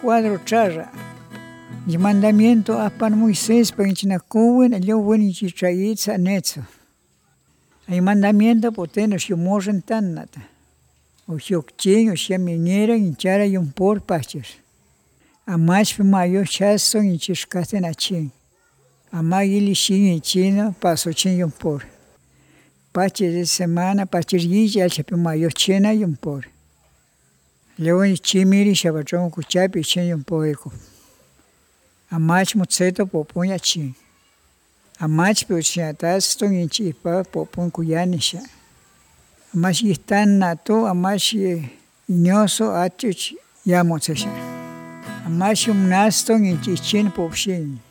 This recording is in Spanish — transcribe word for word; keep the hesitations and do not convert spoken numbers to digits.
cuadro charra. Y mandamiento apan Moisés para inchinakuwen, yo buen inchitraitza netzo. Hay mandamiento poteno shumorren tannata. O xokchin o xaminera inchara yun por pachos. Amach mayo chason inchishkaten achin. Amagili shin inchina paso chin yun por. Paches de semana pachirilla chapi mayo chena yun por. Luego chimiri shabatron kuchapi chen yun poeko. Amach mutseto popunya chin. Amach puchiatas ton inchipa popun kuyanisha. Amach yistan nato amach iñoso achuch yamotsesha. Amach umnaston inchichin popshin.